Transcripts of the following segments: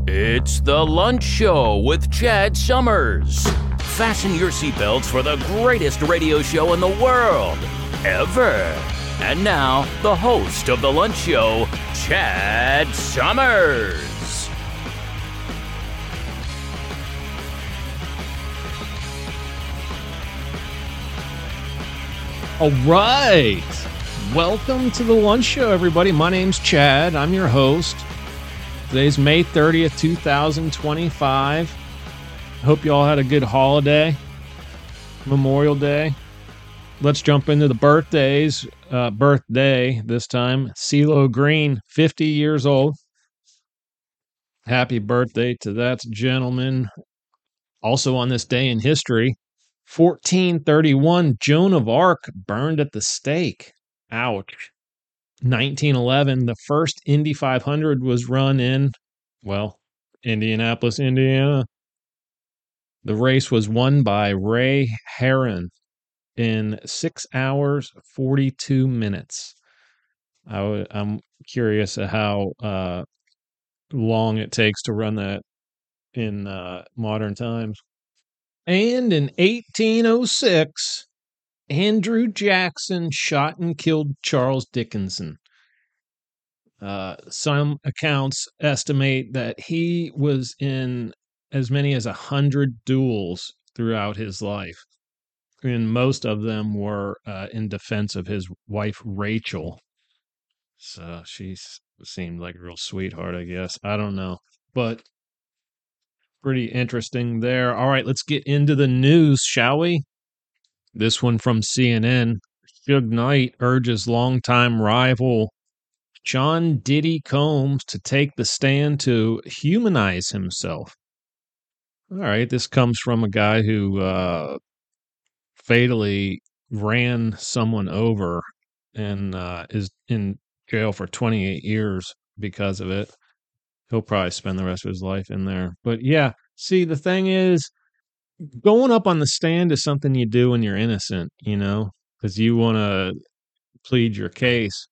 It's The Lunch Show with Chad Summers. Fasten your seatbelts for the greatest radio show in the world, ever. And now, the host of The Lunch Show, Chad Summers. All right. Welcome to The Lunch Show, everybody. My name's Chad. I'm your host. Today's May 30th, 2025. I hope you all had a good holiday, Memorial Day. Let's jump into the birthdays. Birthday this time. CeeLo Green, 50 years old. Happy birthday to that gentleman. Also on this day in history, 1431, Joan of Arc burned at the stake. Ouch. 1911, the first Indy 500 was run in, Indianapolis, Indiana. The race was won by Ray Harron in 6 hours, 42 minutes. I'm curious at how long it takes to run that in modern times. And in 1806, Andrew Jackson shot and killed Charles Dickinson. Some accounts estimate that he was in as many as 100 duels throughout his life, and most of them were in defense of his wife, Rachel. So she seemed like a real sweetheart, I guess. I don't know, but pretty interesting there. All right, let's get into the news, shall we? This one from CNN. Suge Knight urges longtime rival John Diddy Combs to take the stand to humanize himself. All right, this comes from a guy who fatally ran someone over and is in jail for 28 years because of it. He'll probably spend the rest of his life in there. But yeah, see, the thing is, going up on the stand is something you do when you're innocent, because you want to plead your case.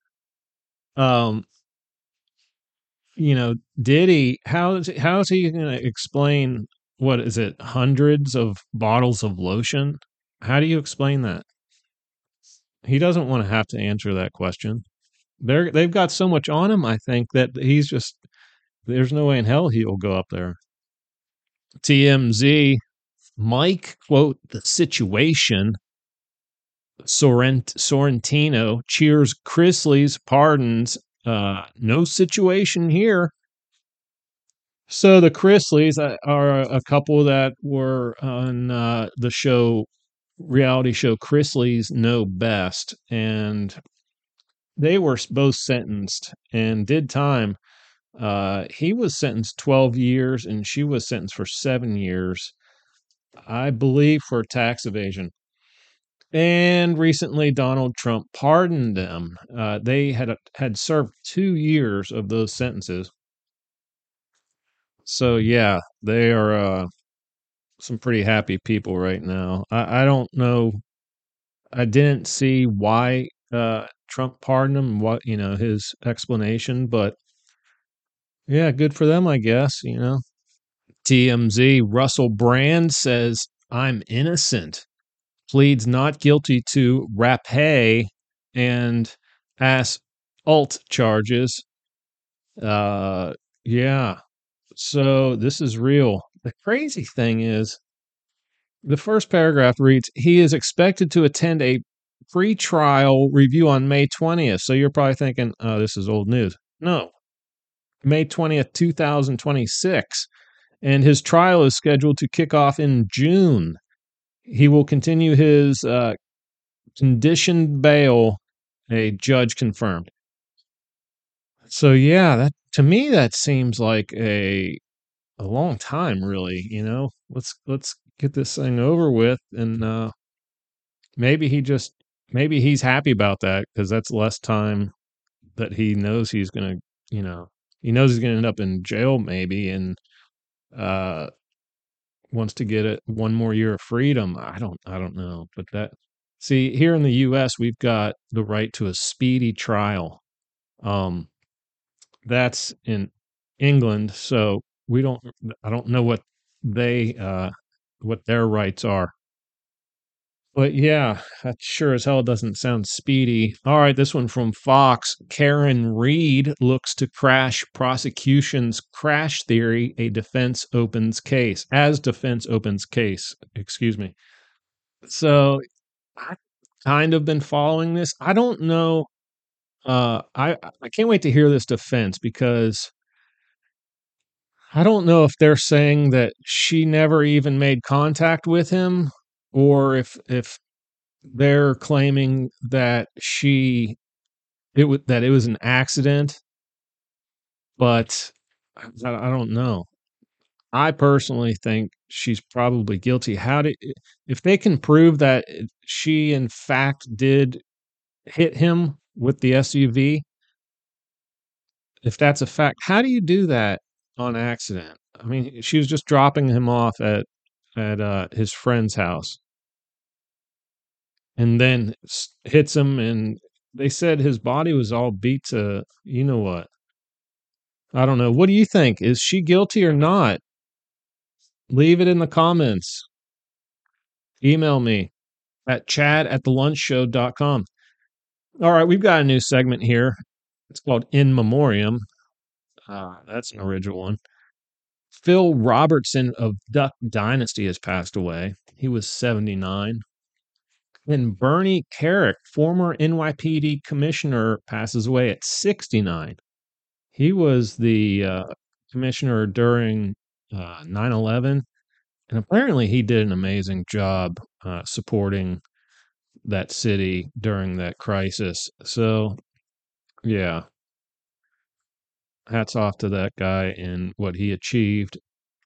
Diddy, how is he going to explain, what is it, hundreds of bottles of lotion? How do you explain that? He doesn't want to have to answer that question. They've got so much on him, I think, that there's no way in hell he'll go up there. TMZ, Mike, quote, the situation. Sorrentino cheers Chrisley's pardons. No situation here. So the Chrisleys are a couple that were on the reality show Chrisley's Know Best, and they were both sentenced and did time. He was sentenced 12 years, and she was sentenced for 7 years, I believe, for tax evasion. And recently, Donald Trump pardoned them. They had served 2 years of those sentences. So yeah, they are some pretty happy people right now. I don't know. I didn't see why Trump pardoned him. What his explanation, but yeah, good for them, I guess. TMZ, Russell Brand says, I'm innocent. Pleads not guilty to rapé and assault charges. Yeah. So this is real. The crazy thing is, the first paragraph reads, he is expected to attend a pre-trial review on May 20th. So you're probably thinking, oh, this is old news. No. May 20th, 2026. And his trial is scheduled to kick off in June. He will continue his conditioned bail, a judge confirmed. So yeah, to me that seems like a long time, really. Let's get this thing over with, and maybe he's happy about that, because that's less time that he knows he's gonna, he knows he's gonna end up in jail maybe, and wants to get one more year of freedom. I don't know, but see, here in the U.S. we've got the right to a speedy trial. That's in England, so I don't know what what their rights are. But yeah, that sure as hell doesn't sound speedy. All right, this one from Fox. Karen Reed looks to crash prosecution's crash theory. Defense opens case. Excuse me. So I've kind of been following this. I don't know. I can't wait to hear this defense, because I don't know if they're saying that she never even made contact with him, or if they're claiming that it was an accident. But I don't know. I personally think she's probably guilty. If they can prove that she in fact did hit him with the SUV, if that's a fact, how do you do that on accident? I mean, she was just dropping him off at his friend's house, and then hits him, and they said his body was all beat to you know what. I don't know. What do you think? Is she guilty or not? Leave it in the comments. Email me at chad@thelunchshow.com. All right, we've got a new segment here. It's called In Memoriam. That's an original one. Phil Robertson of Duck Dynasty has passed away. He was 79. And Bernie Carrick, former NYPD commissioner, passes away at 69. He was the commissioner during 9/11, and apparently he did an amazing job supporting that city during that crisis. So, yeah, hats off to that guy and what he achieved.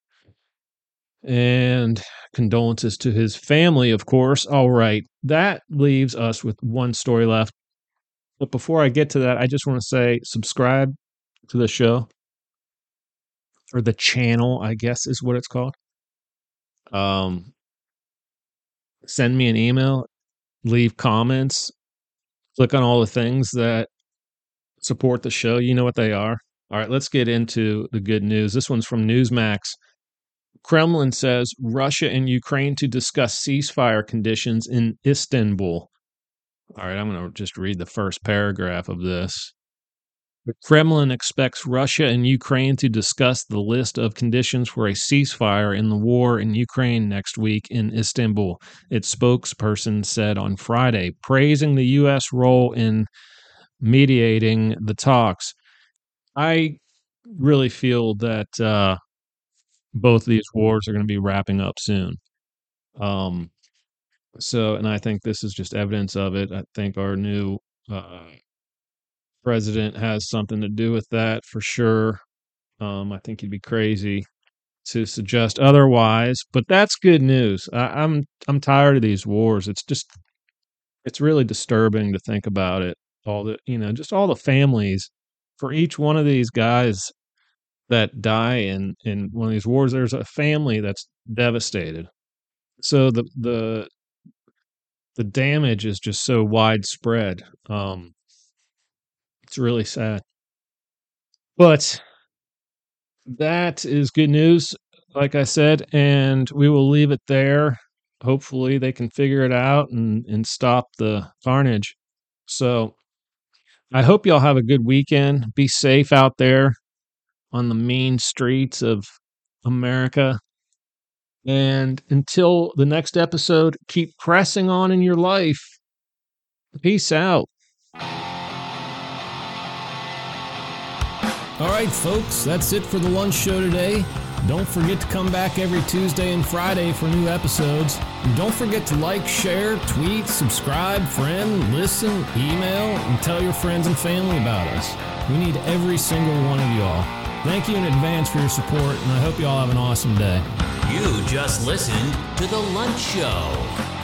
And condolences to his family, of course. All right, that leaves us with one story left. But before I get to that, I just want to say subscribe to the show, or the channel, I guess is what it's called. Send me an email, leave comments, click on all the things that support the show. You know what they are. All right, let's get into the good news. This one's from Newsmax. Kremlin says Russia and Ukraine to discuss ceasefire conditions in Istanbul. All right, I'm going to just read the first paragraph of this. The Kremlin expects Russia and Ukraine to discuss the list of conditions for a ceasefire in the war in Ukraine next week in Istanbul, its spokesperson said on Friday, praising the U.S. role in mediating the talks. I really feel that both of these wars are going to be wrapping up soon. And I think this is just evidence of it. I think our new president has something to do with that for sure. I think he'd be crazy to suggest otherwise, but that's good news. I'm tired of these wars. It's really disturbing to think about it. Just all the families for each one of these guys that die in one of these wars. There's a family that's devastated. So the damage is just so widespread. It's really sad. But that is good news, like I said, and we will leave it there. Hopefully they can figure it out and stop the carnage. So I hope y'all have a good weekend. Be safe out there on the mean streets of America. And until the next episode, keep pressing on in your life. Peace out. All right, folks, that's it for the lunch show today. Don't forget to come back every Tuesday and Friday for new episodes. And don't forget to like, share, tweet, subscribe, friend, listen, email, and tell your friends and family about us. We need every single one of y'all. Thank you in advance for your support, and I hope you all have an awesome day. You just listened to The Lunch Show.